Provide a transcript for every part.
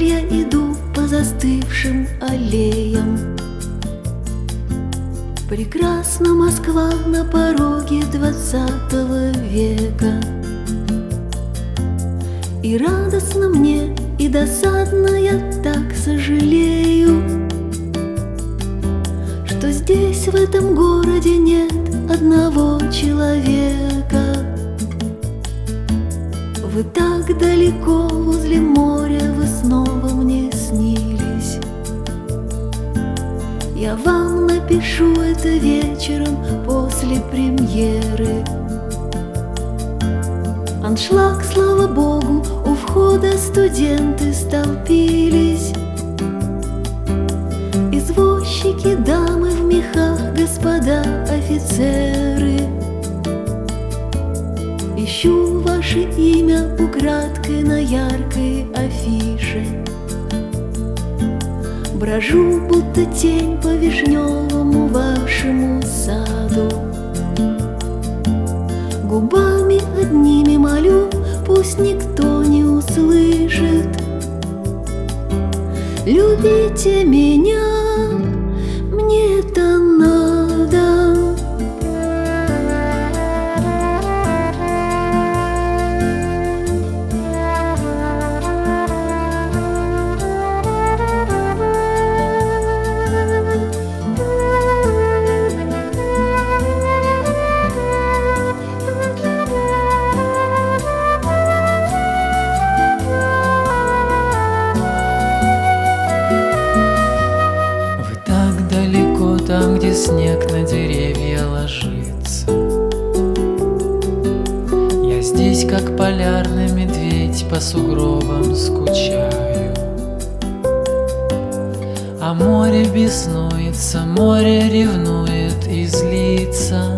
я иду по застывшим аллеям. Прекрасна Москва на пороге 20 века. И радостно мне, и досадно я так сожалею, что здесь, в этом городе, нет одного человека. Вы так далеко возле моря, вы снова мне снились. Я вам напишу это вечером после премьеры. Аншлаг, слава богу, у входа студенты столпились. Извозчики, дамы в мехах, господа офицеры. Ищу ваше имя украдкой на яркой афише. Брожу, будто тень по вишневому вашему саду. Губами одними молю, пусть никто не услышит. Любите меня, мне это надо. Там, где снег на деревья ложится, я здесь, как полярный медведь, по сугробам скучаю. А море беснуется, море ревнует и злится.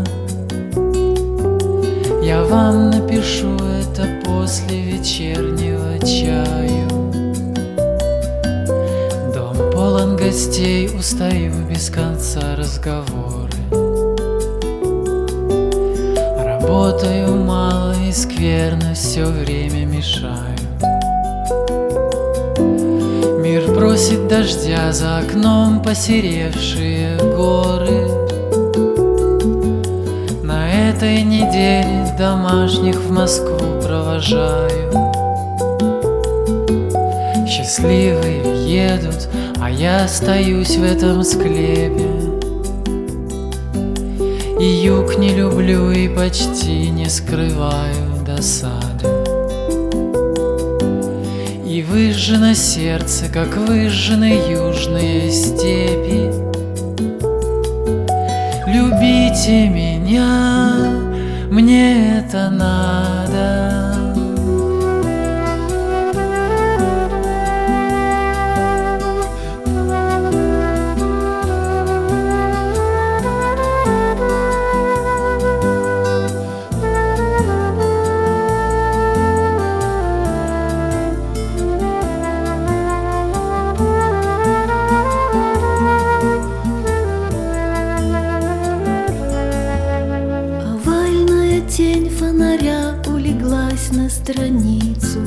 Я вам напишу это после вечернего чаю. Полон гостей, устаю без конца разговоры. Работаю мало и скверно, все время мешаю. Мир просит дождя, за окном посеревшие горы. На этой неделе домашних в Москву провожаю. Счастливые едут, а я остаюсь в этом склепе. И юг не люблю, и почти не скрываю досады. И выжжено сердце, как выжжены южные степи. Любите меня, мне это надо. Тень фонаря улеглась на страницу.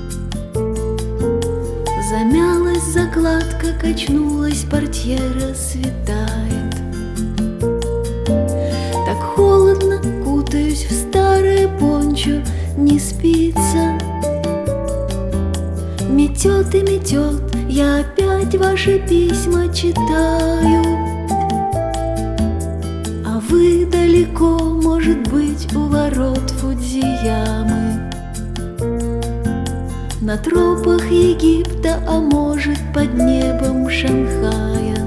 Замялась закладка, качнулась портьера, светает. Так холодно, кутаюсь в старое пончо, не спится. Метет и метет, я опять ваши письма читаю. А вы далеко, может быть, у ворот Фудзиямы, на тропах Египта, а может, под небом Шанхая.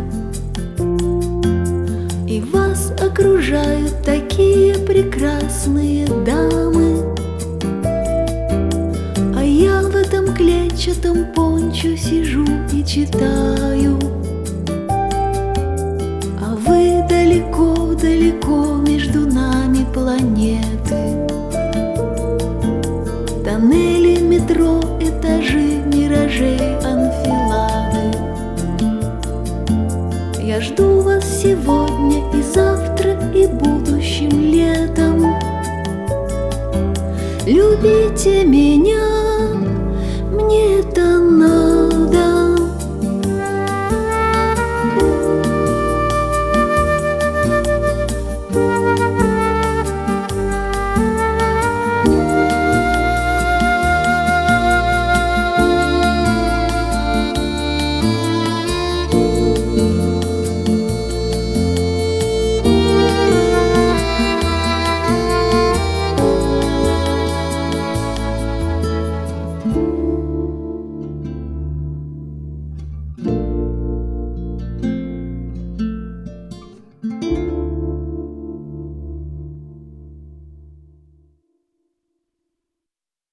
И вас окружают такие прекрасные дамы, а я в этом клетчатом пончо сижу и читаю. А вы далеко-далеко, между нами планеты. Тоннели, метро, этажи, миражей, анфилады. Я жду вас сегодня и завтра, и будущим летом. Любите меня,